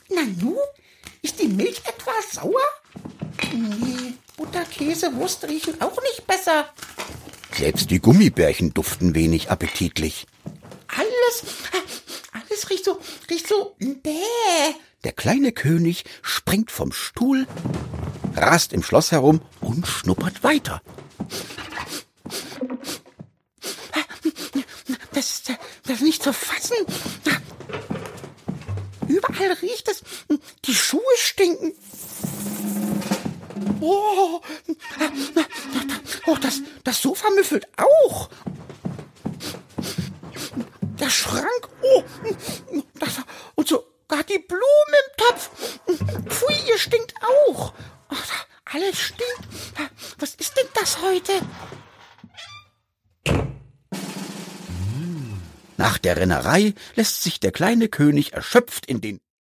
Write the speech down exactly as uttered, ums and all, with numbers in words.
Nanu, ist die Milch etwa sauer? Nee, Butter, Käse, Wurst riechen auch nicht besser. Selbst die Gummibärchen duften wenig appetitlich. Alles, alles riecht so, riecht so, bäh. Der kleine König springt vom Stuhl, rast im Schloss herum und schnuppert weiter. Das, das ist nicht zu fassen. Überall riecht es. Die Schuhe stinken. Oh, oh das, das Sofa müffelt auch. Der Schrank. Oh, das, und sogar die Blumen im Topf. Pfui, ihr stinkt auch. Oh, alles stinkt. Was ist denn das heute? Nach der Rennerei lässt sich der kleine König erschöpft in den